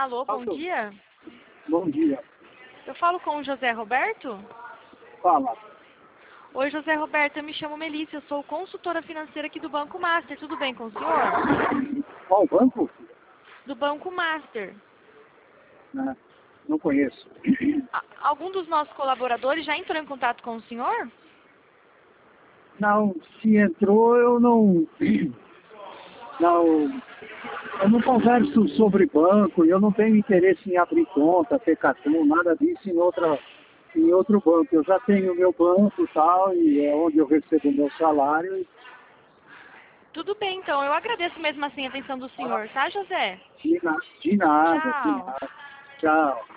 Alô, bom Alô. dia. Bom dia. Eu falo com o José Roberto? Fala. Oi, José Roberto, eu me chamo Melissa, eu sou consultora financeira aqui do Banco Master. Tudo bem com o senhor? Qual banco? Do Banco Master. Não conheço. Algum dos nossos colaboradores já entrou em contato com o senhor? Não, se entrou, eu não... Não, eu não converso sobre banco, eu não tenho interesse em abrir conta, ter cartão, nada disso em outro banco. Eu já tenho o meu banco e tal, e é onde eu recebo o meu salário. Tudo bem, então. Eu agradeço mesmo assim a atenção do senhor, tá, José? De nada, de Tchau. nada. Tchau.